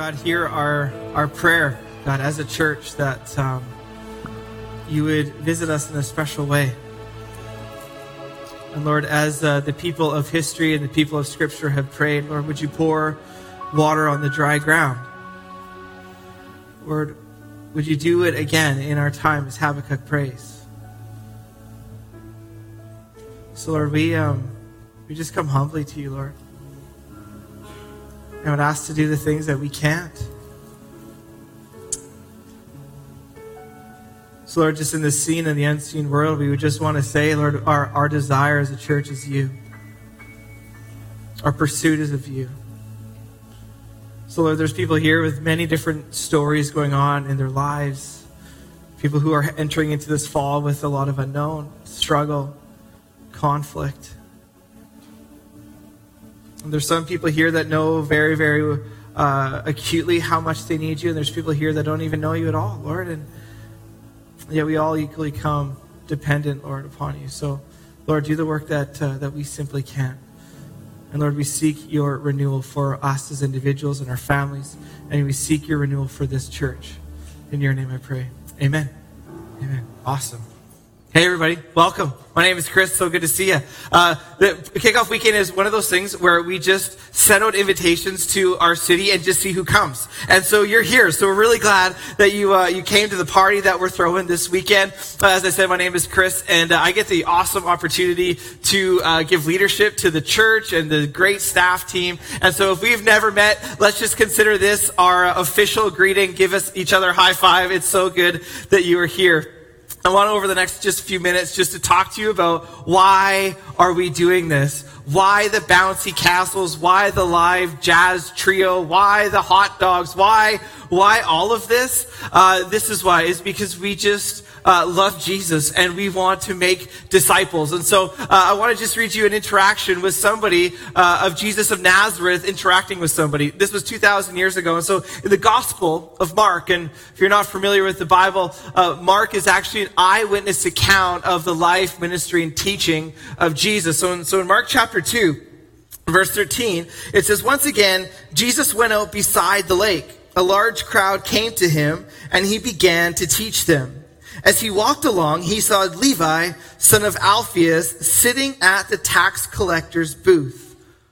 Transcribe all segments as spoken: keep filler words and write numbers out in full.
God, hear our, our prayer, God, as a church, that um, you would visit us in a special way. And Lord, as uh, the people of history and the people of Scripture have prayed, Lord, would you pour water on the dry ground? Lord, would you do it again in our time as Habakkuk prays? So Lord, we um, we just come humbly to you, Lord. And would ask to do the things that we can't. So Lord, just in the seen and the unseen world, we would just want to say, Lord, our, our desire as a church is you. Our pursuit is of you. So Lord, there's people here with many different stories going on in their lives. People who are entering into this fall with a lot of unknown, struggle, conflict. And there's some people here that know very, very uh, acutely how much they need you. And there's people here that don't even know you at all, Lord. And yet we all equally come dependent, Lord, upon you. So, Lord, do the work that uh, that we simply can't. And Lord, we seek your renewal for us as individuals and our families. And we seek your renewal for this church. In your name I pray. Amen. Amen. Awesome. Hey, everybody. Welcome. My name is Chris. So good to see you. Uh, the kickoff weekend is one of those things where we just send out invitations to our city and just see who comes. And so you're here. So we're really glad that you uh, you came to the party that we're throwing this weekend. Uh, as I said, my name is Chris, and uh, I get the awesome opportunity to uh, give leadership to the church and the great staff team. And so if we've never met, let's just consider this our official greeting. Give us each other a high five. It's so good that you are here. I want over the next just few minutes just to talk to you about why are we doing this? Why the bouncy castles? Why the live jazz trio? Why the hot dogs? Why, why all of this? Uh, this is why, is because we just uh, love Jesus and we want to make disciples. And so uh, I want to just read you an interaction with somebody uh, of Jesus of Nazareth interacting with somebody. This was two thousand years ago. And so in the Gospel of Mark, and if you're not familiar with the Bible, uh, Mark is actually an eyewitness account of the life, ministry, and teaching of Jesus. So in, so in Mark chapter two, verse thirteen, it says, "Once again, Jesus went out beside the lake. A large crowd came to him, and he began to teach them. As he walked along, he saw Levi, son of Alphaeus, sitting at the tax collector's booth.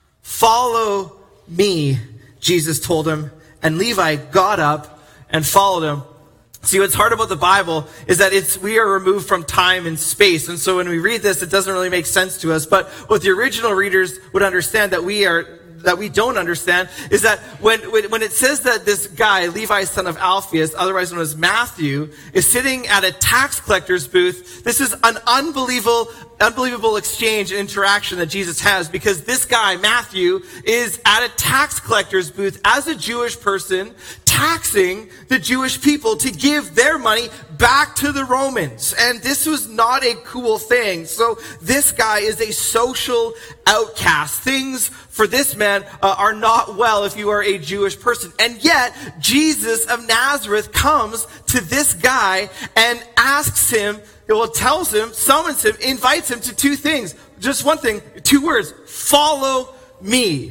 'Follow me,' Jesus told him, and Levi got up and followed him." See, what's hard about the Bible is that it's we are removed from time and space. And so when we read this, it doesn't really make sense to us. But what the original readers would understand that we are that we don't understand is that when, when when it says that this guy, Levi, son of Alphaeus, otherwise known as Matthew, is sitting at a tax collector's booth, this is an unbelievable unbelievable exchange and interaction that Jesus has, because this guy, Matthew, is at a tax collector's booth as a Jewish person, taxing the Jewish people to give their money back to the Romans. And this was not a cool thing. So this guy is a social outcast. Things for this man uh, are not well if you are a Jewish person. And yet, Jesus of Nazareth comes to this guy and asks him, well, tells him, summons him, invites him to two things. Just one thing, two words. Follow me.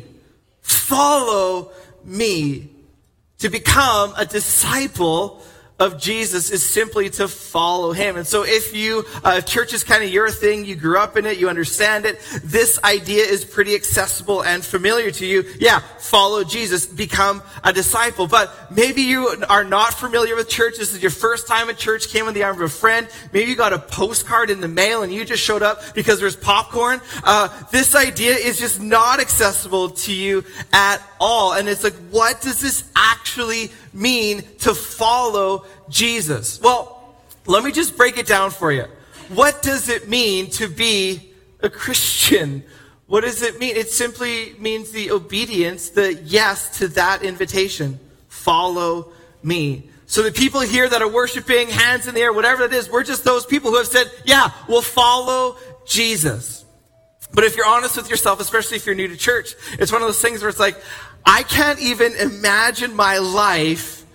Follow me. To become a disciple of Jesus is simply to follow him. And so if you, uh, if church is kind of your thing, you grew up in it, you understand it, this idea is pretty accessible and familiar to you. Yeah, follow Jesus, become a disciple. But maybe you are not familiar with church. This is your first time at church, came on the arm of a friend. Maybe you got a postcard in the mail and you just showed up because there's popcorn. Uh, this idea is just not accessible to you at all. And it's like, what does this actually mean to follow Jesus? Well, let me just break it down for you. What does it mean to be a Christian? What does it mean? It simply means the obedience, the yes to that invitation. Follow me. So the people here that are worshiping, hands in the air, whatever it is, we're just those people who have said, yeah, we'll follow Jesus. But if you're honest with yourself, especially if you're new to church, it's one of those things where it's like, I can't even imagine my life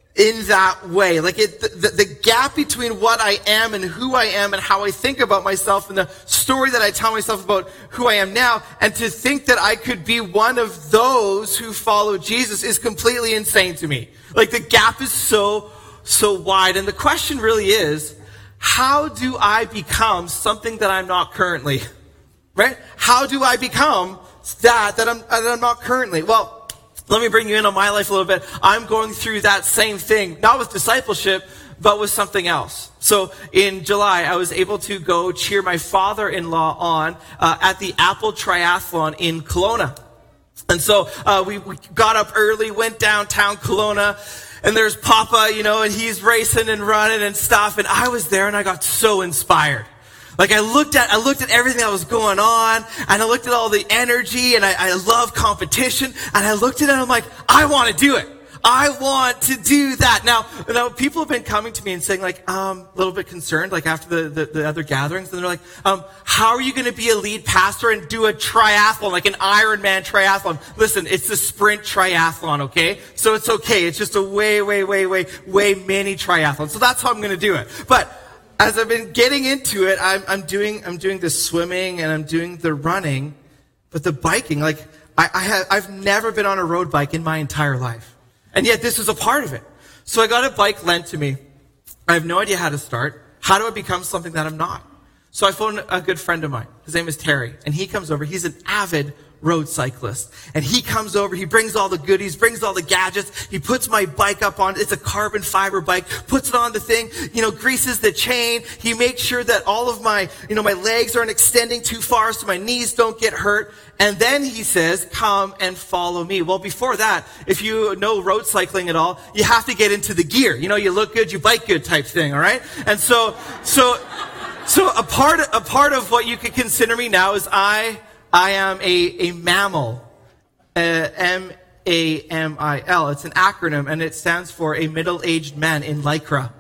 in that way. Like it, the, the gap between what I am and who I am and how I think about myself and the story that I tell myself about who I am now, and to think that I could be one of those who follow Jesus is completely insane to me. Like the gap is so, so wide. And the question really is, how do I become something that I'm not currently? Right? How do I become that that I'm, that I'm not currently? Well, let me bring you in on my life a little bit. I'm going through that same thing, not with discipleship, but with something else. So in July, I was able to go cheer my father-in-law on uh, at the Apple Triathlon in Kelowna. And so uh, we, we got up early, went downtown Kelowna, and there's Papa, you know, and he's racing and running and stuff. And I was there and I got so inspired. Like I looked at, I looked at everything that was going on, and I looked at all the energy, and I, I love competition, and I looked at it and I'm like, I want to do it. I want to do that. Now, now people have been coming to me and saying like, um, a little bit concerned, like after the, the, the other gatherings, and they're like, um, how are you going to be a lead pastor and do a triathlon, like an Ironman triathlon? Listen, it's a sprint triathlon, okay? So it's okay. It's just a way, way, way, way, way mini triathlon. So that's how I'm going to do it. But as I've been getting into it, I'm, I'm doing, I'm doing the swimming and I'm doing the running, but the biking, like I, I have, I've never been on a road bike in my entire life. And yet this was a part of it. So I got a bike lent to me. I have no idea how to start. How do I become something that I'm not? So I phoned a good friend of mine. His name is Terry. And he comes over. He's an avid road cyclist. And he comes over. He brings all the goodies, brings all the gadgets. He puts my bike up on. It's a carbon fiber bike. Puts it on the thing, you know, greases the chain. He makes sure that all of my, you know, my legs aren't extending too far so my knees don't get hurt. And then he says, come and follow me. Well, before that, if you know road cycling at all, you have to get into the gear. You know, you look good, you bike good type thing, all right? And so, so, so a part, a part of what you could consider me now is I, I am a, a mammal, uh, M A M I L. It's an acronym, and it stands for a middle-aged man in Lycra.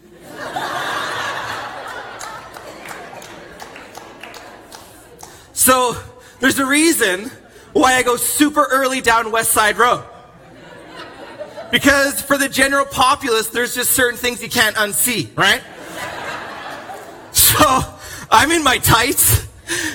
So, there's a reason why I go super early down West Side Road. Because for the general populace, there's just certain things you can't unsee, right? So, I'm in my tights,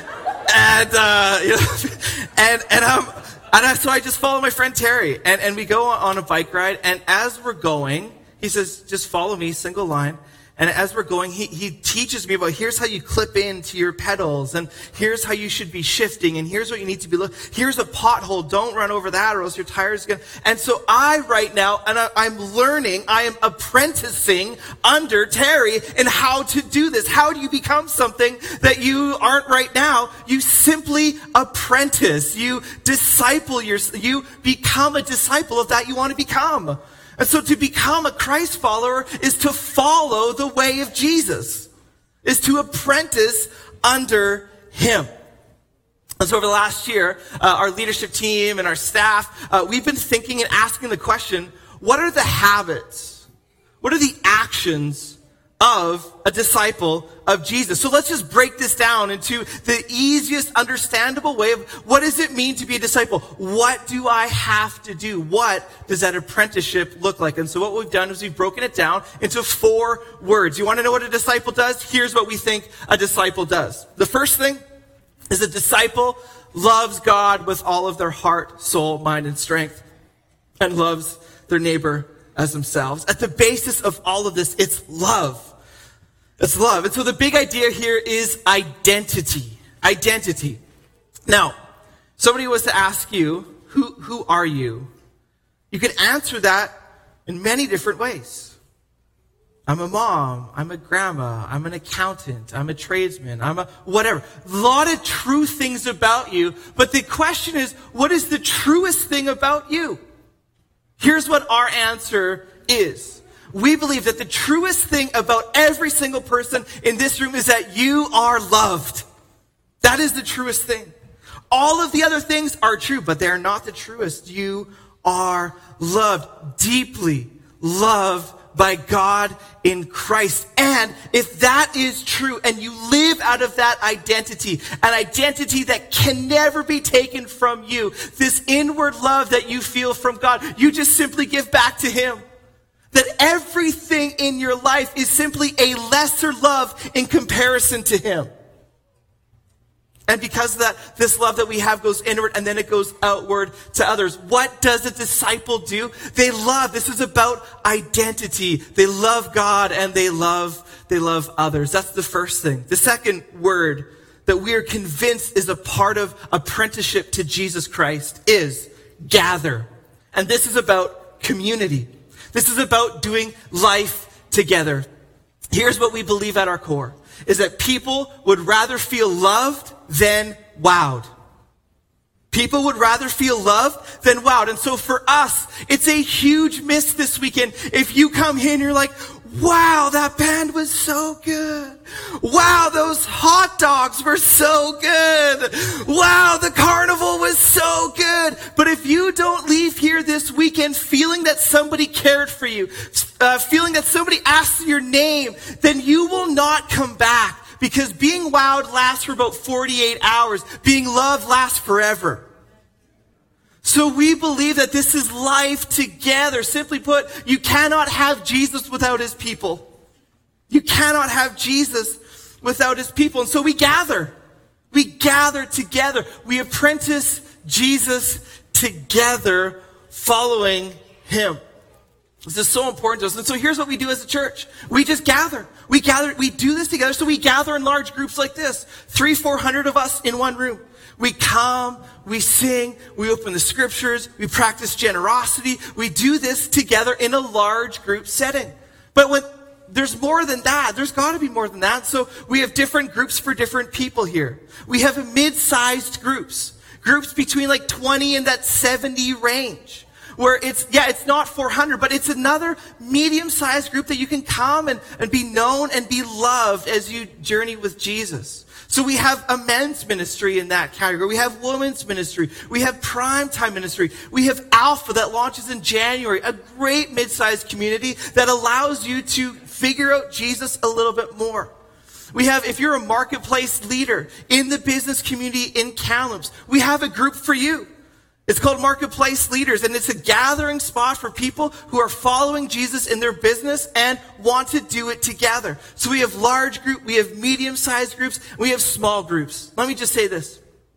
and, uh, you know, and, and I'm, and I, so I just follow my friend Terry, and, and we go on a bike ride, and as we're going, he says, just follow me, single line. And as we're going, he, he teaches me about here's how you clip into your pedals, and here's how you should be shifting, and here's what you need to be looking. Here's a pothole. Don't run over that or else your tire's going to... And so I, right now, and I, I'm learning, I am apprenticing under Terry in how to do this. How do you become something that you aren't right now? You simply apprentice. You disciple yourself. You become a disciple of that you want to become. And so to become a Christ follower is to follow the way of Jesus, is to apprentice under him. And so over the last year, uh, our leadership team and our staff, uh, we've been thinking and asking the question, what are the habits? What are the actions of a disciple of Jesus? So let's just break this down into the easiest understandable way of what does it mean to be a disciple? What do I have to do? What does that apprenticeship look like? And so what we've done is we've broken it down into four words. You want to know what a disciple does? Here's what we think a disciple does. The first thing is a disciple loves God with all of their heart, soul, mind, and strength, and loves their neighbor as themselves. At the basis of all of this, it's love. It's love. And so the big idea here is identity. Identity. Now, somebody was to ask you, who, who are you? You could answer that in many different ways. I'm a mom. I'm a grandma. I'm an accountant. I'm a tradesman. I'm a whatever. A lot of true things about you. But the question is, what is the truest thing about you? Here's what our answer is. We believe that the truest thing about every single person in this room is that you are loved. That is the truest thing. All of the other things are true, but they are not the truest. You are loved, deeply loved by God in Christ. And if that is true and you live out of that identity, an identity that can never be taken from you, this inward love that you feel from God, you just simply give back to him. That everything in your life is simply a lesser love in comparison to him. And because of that, this love that we have goes inward and then it goes outward to others. What does a disciple do? They love. This is about identity. They love God and they love, they love others. That's the first thing. The second word that we are convinced is a part of apprenticeship to Jesus Christ is gather. And this is about community. This is about doing life together. Here's what we believe at our core, is that people would rather feel loved than wowed. People would rather feel loved than wowed. And so for us, it's a huge miss this weekend if you come here and you're like, wow, that band was so good. Wow, those hot dogs were so good. Wow, the carnival was so good. But if you don't leave here this weekend feeling that somebody cared for you, uh, feeling that somebody asked your name, then you will not come back. Because being wowed lasts for about forty-eight hours. Being loved lasts forever. So we believe that this is life together. Simply put, you cannot have Jesus without his people. You cannot have Jesus without his people. And so we gather. We gather together. We apprentice Jesus together, following him. This is so important to us. And so here's what we do as a church. We just gather. We gather, we do this together. So we gather in large groups like this. Three, four hundred of us in one room. We come, we sing, we open the scriptures, we practice generosity. We do this together in a large group setting. But when there's more than that, there's got to be more than that. So we have different groups for different people here. We have mid-sized groups. Groups between like twenty and that seventy range. Where it's, yeah, it's not four hundred, but it's another medium-sized group that you can come and, and be known and be loved as you journey with Jesus. So we have a men's ministry in that category. We have women's ministry. We have primetime ministry. We have Alpha that launches in January, a great mid-sized community that allows you to figure out Jesus a little bit more. We have, if you're a marketplace leader in the business community in Kamloops, we have a group for you. It's called Marketplace Leaders, and it's a gathering spot for people who are following Jesus in their business and want to do it together. So we have large group, we have medium-sized groups, we have small groups. Let me just say this.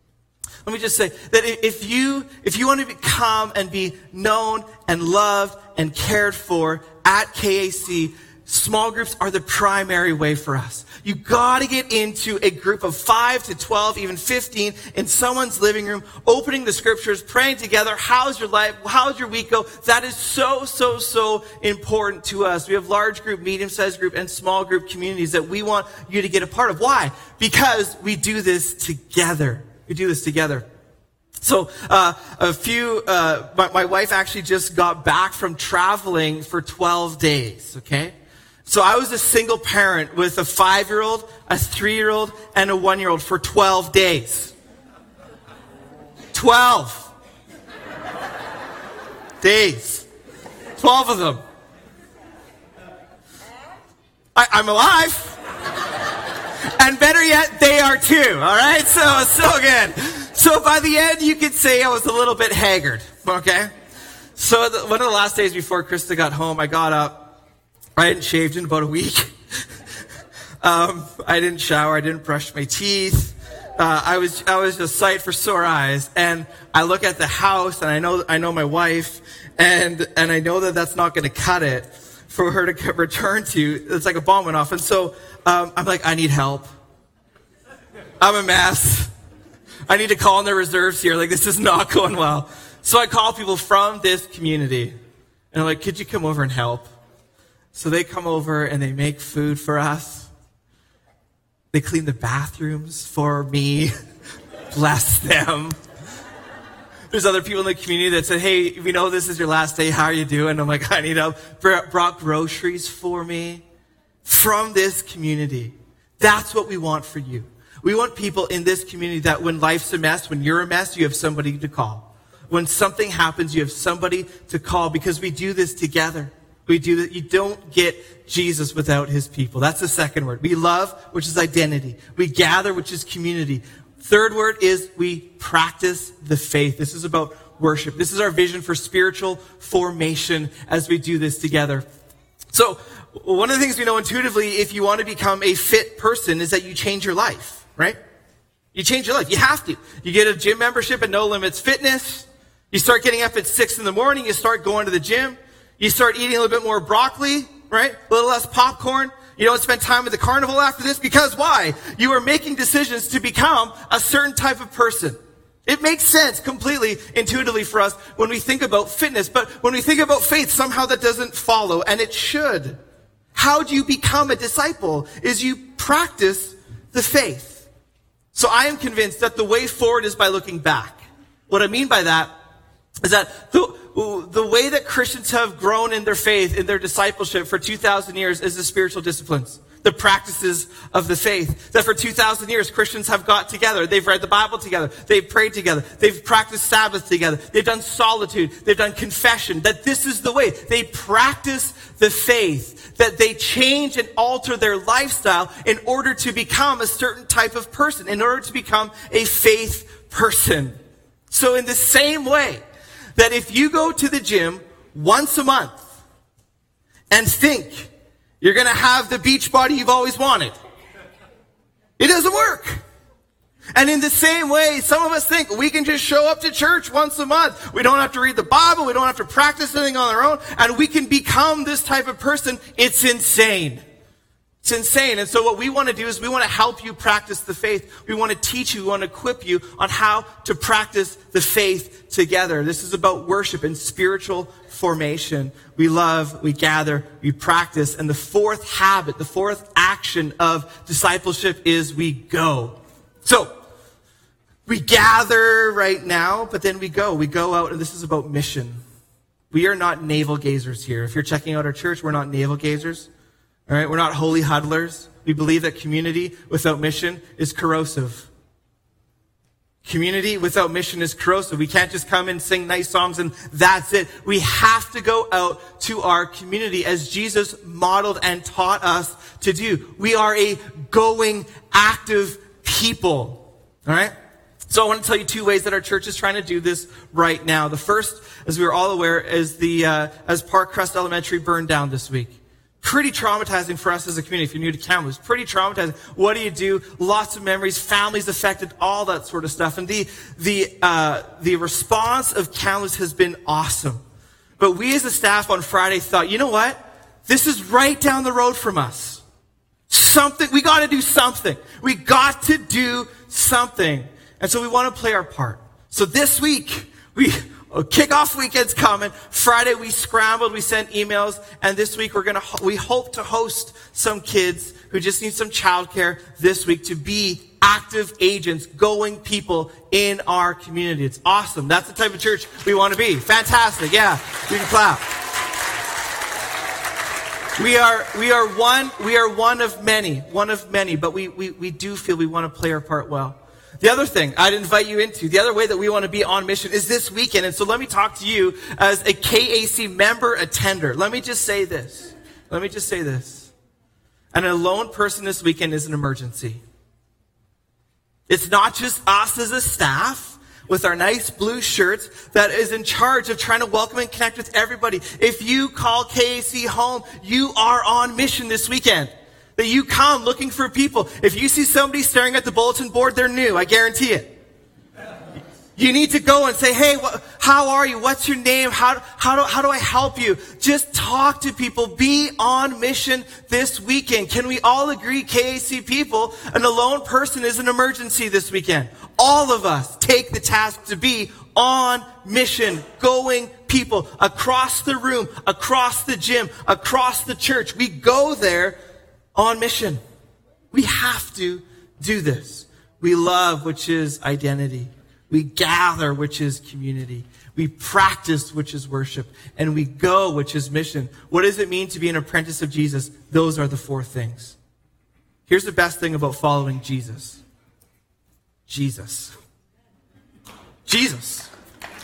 Let me just say that if you, if you want to come and be known and loved and cared for at K A C, small groups are the primary way for us. You gotta get into a group of five to twelve, even fifteen in someone's living room, opening the scriptures, praying together. How's your life? How's your week go? That is so, so, so important to us. We have large group, medium-sized group, and small group communities that we want you to get a part of. Why? Because we do this together. We do this together. So, uh, a few, uh, my, my wife actually just got back from traveling for twelve days, okay? So I was a single parent with a five-year-old, a three-year-old, and a one-year-old for twelve days. twelve days. twelve of them. I, I'm alive. And better yet, they are too, all right? So, so good. So by the end, you could say I was a little bit haggard, okay? So the, one of the last days before Krista got home, I got up. I hadn't shaved in about a week. um, I didn't shower. I didn't brush my teeth. Uh, I was I was a sight for sore eyes. And I look at the house, and I know I know my wife, and and I know that that's not going to cut it for her to return to. It's like a bomb went off. And so um, I'm like, I need help. I'm a mess. I need to call in the reserves here. Like, this is not going well. So I call people from this community, and I'm like, could you come over and help? So they come over and they make food for us. They clean the bathrooms for me. Bless them. There's other people in the community that said, hey, we know this is your last day. How are you doing? I'm like, I need help. Brought groceries for me from this community. That's what we want for you. We want people in this community that when life's a mess, when you're a mess, you have somebody to call. When something happens, you have somebody to call because we do this together. We do that. You don't get Jesus without his people. That's the second word. We love, which is identity. We gather, which is community. Third word is we practice the faith. This is about worship. This is our vision for spiritual formation as we do this together. So one of the things we know intuitively, if you want to become a fit person, is that you change your life, right? You change your life. You have to. You get a gym membership at No Limits Fitness. You start getting up at six in the morning. You start going to the gym. You start eating a little bit more broccoli, right? A little less popcorn. You don't spend time at the carnival after this, because why? You are making decisions to become a certain type of person. It makes sense completely intuitively for us when we think about fitness, but when we think about faith, somehow that doesn't follow, and it should. How do you become a disciple? Is you practice the faith. So I am convinced that the way forward is by looking back. What I mean by that is that the, the way that Christians have grown in their faith, in their discipleship for two thousand years is the spiritual disciplines, the practices of the faith. That for two thousand years, Christians have got together. They've read the Bible together. They've prayed together. They've practiced Sabbath together. They've done solitude. They've done confession. That this is the way. They practice the faith. That they change and alter their lifestyle in order to become a certain type of person, in order to become a faith person. So in the same way, that if you go to the gym once a month and think you're going to have the beach body you've always wanted, it doesn't work. And in the same way, some of us think we can just show up to church once a month. We don't have to read the Bible. We don't have to practice anything on our own. And we can become this type of person. It's insane. It's insane. And so what we want to do is we want to help you practice the faith. We want to teach you, we want to equip you on how to practice the faith together. This is about worship and spiritual formation. We love, we gather, we practice. And the fourth habit, the fourth action of discipleship is we go. So, we gather right now, but then we go. We go out, and this is about mission. We are not navel gazers here. If you're checking out our church, we're not navel gazers. All right, we're not holy huddlers. We believe that community without mission is corrosive. Community without mission is corrosive. We can't just come and sing nice songs and that's it. We have to go out to our community as Jesus modeled and taught us to do. We are a going, active people. All right? So I want to tell you two ways that our church is trying to do this right now. The first, as we are all aware, is the uh, as Park Crest Elementary burned down this week. Pretty traumatizing for us as a community. If you're new to Kamloops, pretty traumatizing. What do you do? Lots of memories, families affected, all that sort of stuff. And the the uh, the response of Kamloops has been awesome. But we as a staff on Friday thought, you know what? This is right down the road from us. Something, we got to do something. We got to do something. And so we want to play our part. So this week, we kickoff weekend's coming. Friday we scrambled, we sent emails, and this week we're gonna we hope to host some kids who just need some childcare this week to be active agents, going people in our community. It's awesome. That's the type of church we want to be. Fantastic. Yeah, we can clap. We are we are one we are one of many, one of many, but we we, we do feel we want to play our part well. The other thing I'd invite you into, the other way that we want to be on mission is this weekend. And so let me talk to you as a K A C member attender. Let me just say this. Let me just say this. An alone person this weekend is an emergency. It's not just us as a staff with our nice blue shirts that is in charge of trying to welcome and connect with everybody. If you call K A C home, you are on mission this weekend. That you come looking for people. If you see somebody staring at the bulletin board, they're new. I guarantee it. You need to go and say, hey, wh- how are you? What's your name? How, how, do, how do I help you? Just talk to people. Be on mission this weekend. Can we all agree, K A C people, an alone person is an emergency this weekend? All of us take the task to be on mission, going people across the room, across the gym, across the church. We go there on mission. We have to do this. We love, which is identity. We gather, which is community. We practice, which is worship. And we go, which is mission. What does it mean to be an apprentice of Jesus? Those are the four things. Here's the best thing about following Jesus. Jesus. Jesus.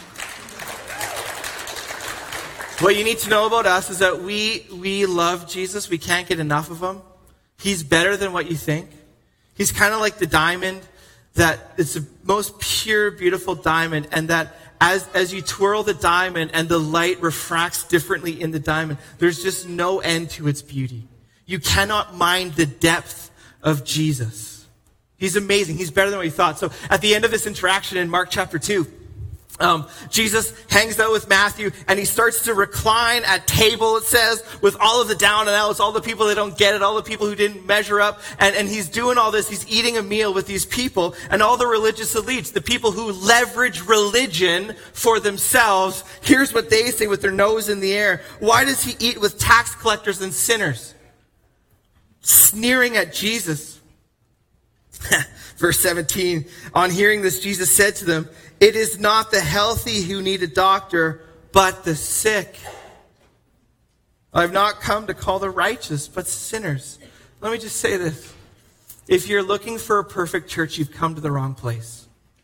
What you need to know about us is that we, we love Jesus. We can't get enough of him. He's better than what you think. He's kind of like the diamond that it's the most pure, beautiful diamond, and that as, as you twirl the diamond and the light refracts differently in the diamond, there's just no end to its beauty. You cannot mind the depth of Jesus. He's amazing. He's better than what you thought. So at the end of this interaction in Mark chapter two, Um, Jesus hangs out with Matthew and he starts to recline at table, it says, with all of the down and outs, all the people that don't get it, all the people who didn't measure up. And, and he's doing all this. He's eating a meal with these people and all the religious elites, the people who leverage religion for themselves. Here's what they say with their nose in the air. Why does he eat with tax collectors and sinners? Sneering at Jesus. Verse seventeen, on hearing this, Jesus said to them, it is not the healthy who need a doctor, but the sick. I've not come to call the righteous, but sinners. Let me just say this. If you're looking for a perfect church, you've come to the wrong place.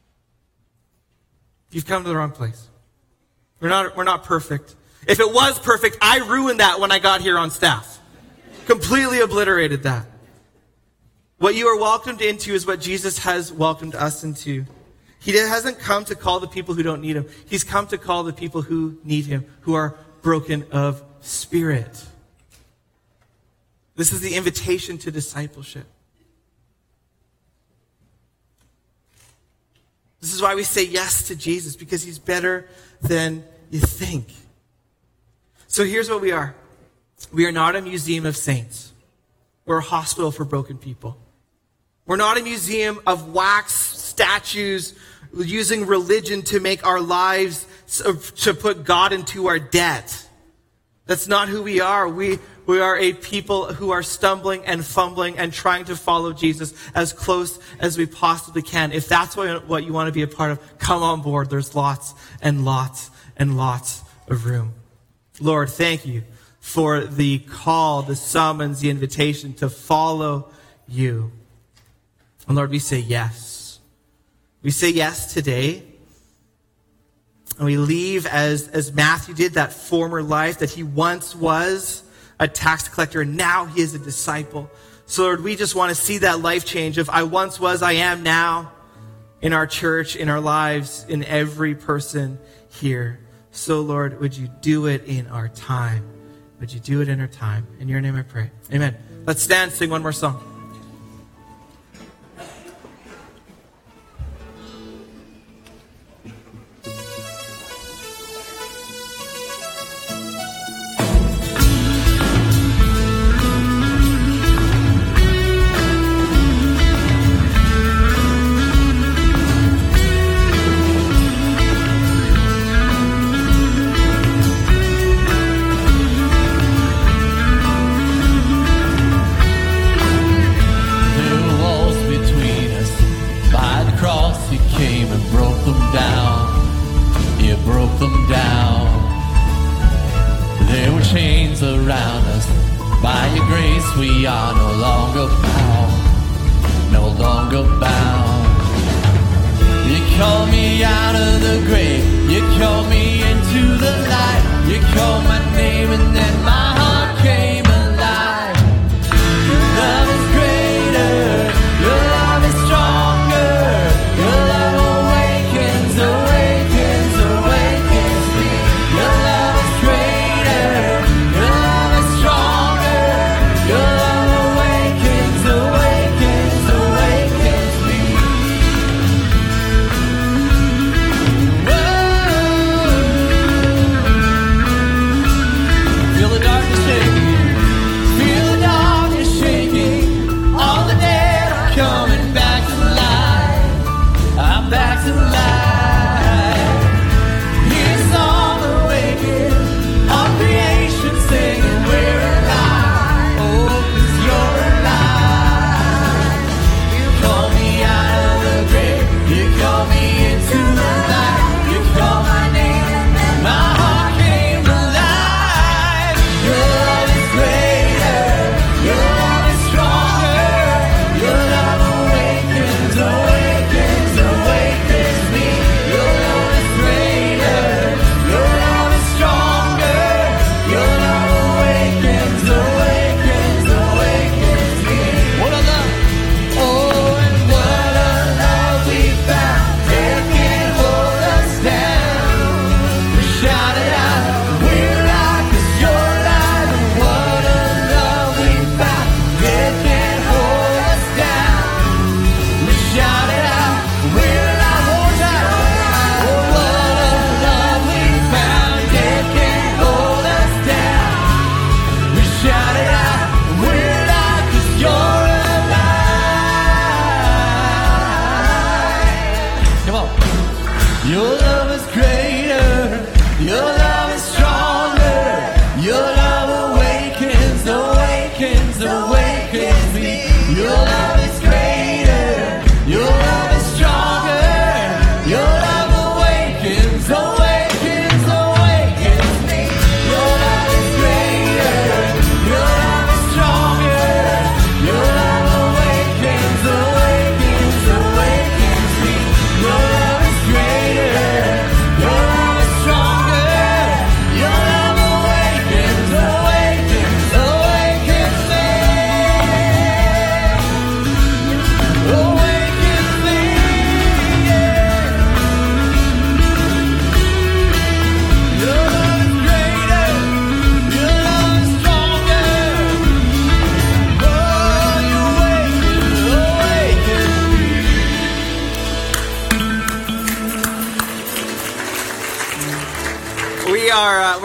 You've come to the wrong place. We're not, we're not perfect. If it was perfect, I ruined that when I got here on staff. Completely obliterated that. What you are welcomed into is what Jesus has welcomed us into. He hasn't come to call the people who don't need him. He's come to call the people who need him, who are broken of spirit. This is the invitation to discipleship. This is why we say yes to Jesus, because he's better than you think. So here's what we are. We are not a museum of saints. We're a hospital for broken people. We're not a museum of wax statues using religion to make our lives, to put God into our debt. That's not who we are. We, we are a people who are stumbling and fumbling and trying to follow Jesus as close as we possibly can. If that's what, what you want to be a part of, come on board. There's lots and lots and lots of room. Lord, thank you for the call, the summons, the invitation to follow you. And Lord, we say yes. We say yes today. And we leave as, as Matthew did, that former life that he once was a tax collector and now he is a disciple. So Lord, we just want to see that life change of I once was, I am now in our church, in our lives, in every person here. So Lord, would you do it in our time? Would you do it in our time? In your name I pray. Amen. Let's stand, sing one more song.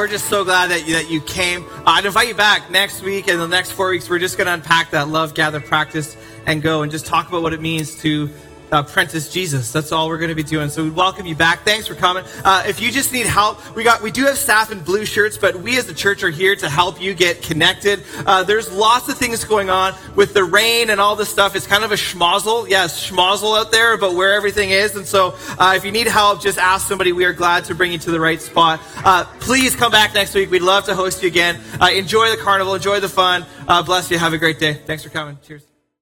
we're just so glad that you, that you came. Uh, I'd invite you back next week and the next four weeks. We're just going to unpack that love, gather, practice, and go, and just talk about what it means to apprentice Jesus. That's all we're going to be doing. So we welcome you back. Thanks for coming. Uh, if you just need help, we got we do have staff in blue shirts, but we as a church are here to help you get connected. Uh, there's lots of things going on with the rain and all this stuff. It's kind of a schmozzle. Yes, schmozzle out there about where everything is. And so uh, if you need help, just ask somebody. We are glad to bring you to the right spot. Uh, please come back next week. We'd love to host you again. Uh, enjoy the carnival. Enjoy the fun. Uh, bless you. Have a great day. Thanks for coming. Cheers.